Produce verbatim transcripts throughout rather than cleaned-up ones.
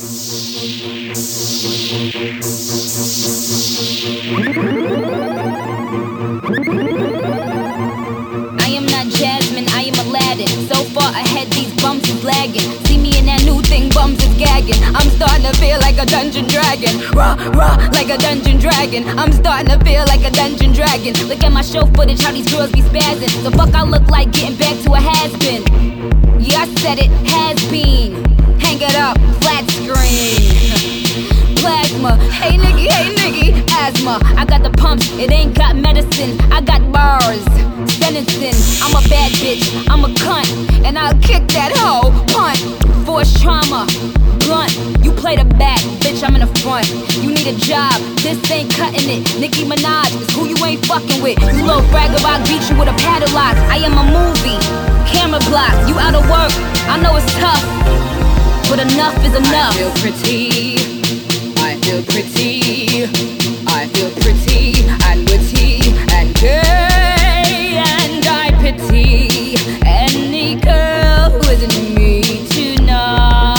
am not Jasmine, I am Aladdin. So far ahead, these bums is lagging. See me in that new thing, bums is gagging. I'm starting to feel like a dungeon dragon. Raw, raw, like a dungeon dragon. I'm starting to feel like a dungeon dragon. Look at my show footage, how these girls be spazzing. The fuck I look like getting back to a has-been. Yeah, I said it, has been. Hang it up, flat screen. Plasma, hey nigga, hey nigga, asthma. I got the pumps, it ain't got medicine. I got bars, sentencing. I'm a bad bitch, I'm a cunt, and I'll kick that hoe, punt. Force trauma, blunt. You play the back, bitch, I'm in the front. You need a job, this ain't cutting it. Nicki Minaj is who you ain't fucking with. You little bragger, I'll beat you with a padlock. I am a movie, camera block. You out of work, I know it's tough, but enough is enough. I feel pretty, I feel pretty, I feel pretty and witty and gay, and I pity any girl who isn't me tonight.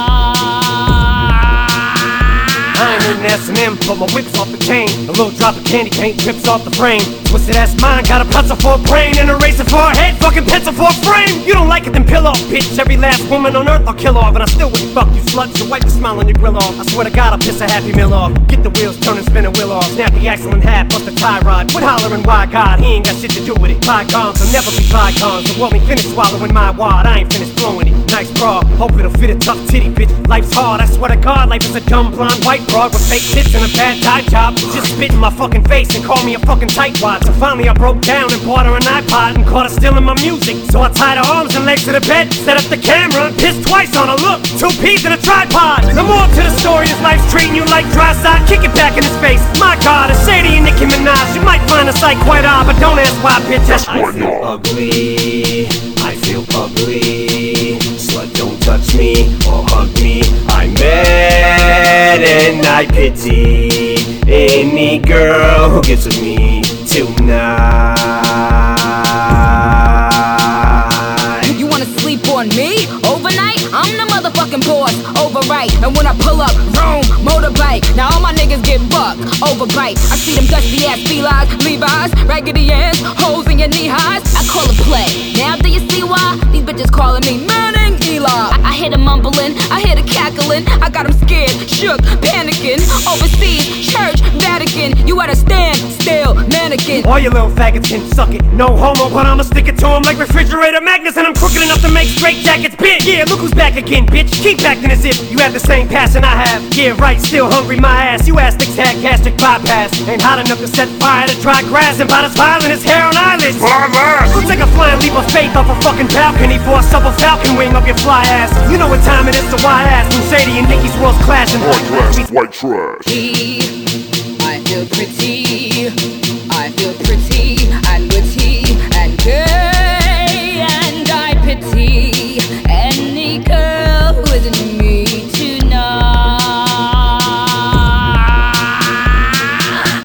I ain't in S and M, but my whip's off the chain. A little drop of candy paint drips off the frame. Twisted ass mind, got a pencil for a brain and a razor for a head, fucking pencil for a frame. You don't like it, then pill off, bitch. Every last woman on earth I'll kill off, and I still wouldn't fuck you sluts. So wipe the smile on your grill off. I swear to God I'll piss a happy meal off. Get the wheels turning, spin a wheel off. Snap the axle in half, bust the tie rod. Quit hollering, why God? He ain't got shit to do with it. Bygones will never be bygones. So want me finish swallowing my wad, I ain't finished blowing it. Nice bra, hope it'll fit a tough titty, bitch. Life's hard, I swear to God, life is a dumb blonde white broad with fake tits and a bad tie job. Just spit in my fucking face and call me a fucking tightwad. So finally I broke down and bought her an iPod and caught her stealing my music. So I tied her arms and legs to the bed, set up the camera and pissed twice on her. Look, two peas in a tripod. The more to the story is life's treating you like dry side. Kick it back in his face. My God, it's shady and Nicki Minaj. You might find the sight quite odd, but don't ask why, bitch. I feel ugly, I feel ugly. Slut, don't touch me or hug me. I'm mad and I pity any girl who gets with me tonight. You wanna sleep on me overnight? I'm the motherfucking boss, overright. And when I pull up, vroom, motorbike. Now all my niggas get bucked, overbite. I see them dusty ass felines, Levi's, raggedy ass, holes in your knee highs. I call it play. Now do you see why? These bitches calling me Manning Eli. I, I hear them mumbling, I hear the cackling. I got them scared, shook, panicking. Overseas, church, Vatican. You at a stand still, mannequin. All you little faggots can suck it. No homo, but I'ma stick it to them like refrigerator magnets. And I'm crooked enough to make straight jackets big. Yeah, look who's back again, bitch. Keep acting as if you have the same passion I have. Yeah, right, still hungry, my ass. You astics had gastric bypass. Ain't hot enough to set fire to dry grass. And about as violent as hair on eyelids. Go take a flying leap of faith off a fucking balcony for a supple falcon wing up your fly ass. You know what time it is, so why ask? When Shady and Nicki's worlds clashing. White trash, white trash. I feel pretty.